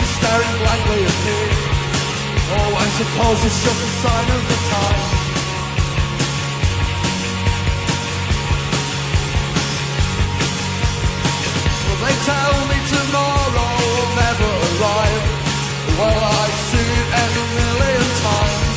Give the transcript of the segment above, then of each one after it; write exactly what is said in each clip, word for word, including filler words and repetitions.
me staring blankly at me. Oh, I suppose it's just a sign of the time. Well, they tell me tomorrow will never arrive. Well, I've seen it end a million times.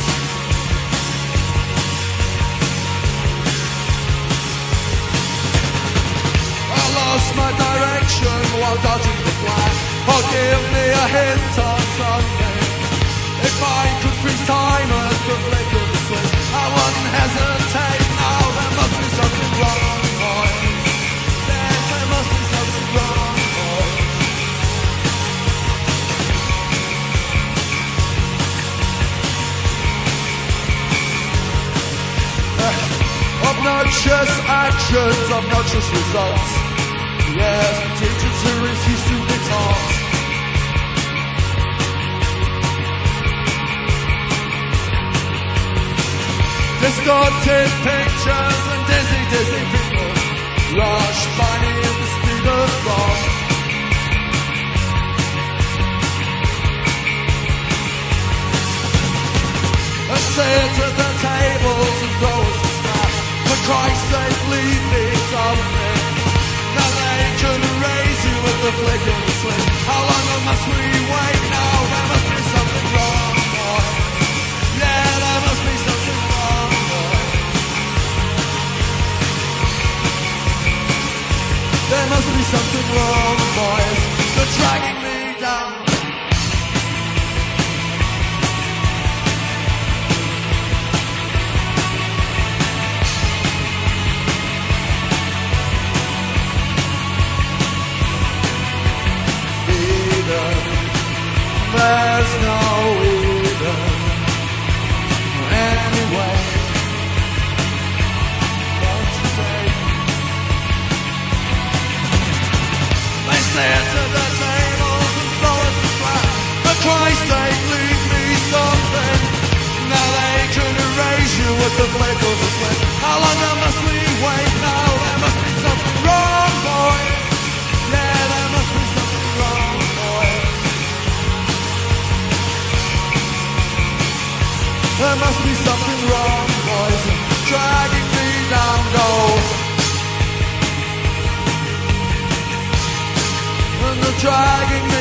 I lost my direction while dodging the flash. Oh, give me a hint or something. If I could freeze time at the flick of the switch, I wouldn't hesitate. Now there must be something wrong, boy. Yes, there must be something wrong, boy. Uh, obnoxious actions, obnoxious results. Yes, teachers who refuse to be taught. Distorted pictures and dizzy, dizzy people rush by me at the speed of thought. I sit at the tables and throw us a scrap. For Christ's sake, leave me something. Now they can erase you with the flick of a switch. How long must we wait now? There must be something wrong, boy. Yeah, there must be something wrong, boy. There must be something wrong, boys. They're dragging me down. There's no Eden anyway. Don't you say? They sit at the tables and throw us a flat. For Christ's sake, leave me something. Now they can erase you with the flick of a switch. How long must we wait now? There must be something wrong, boy. Yeah, there must be something wrong, boy. There must be something wrong, boys, dragging me down, go. And they're dragging me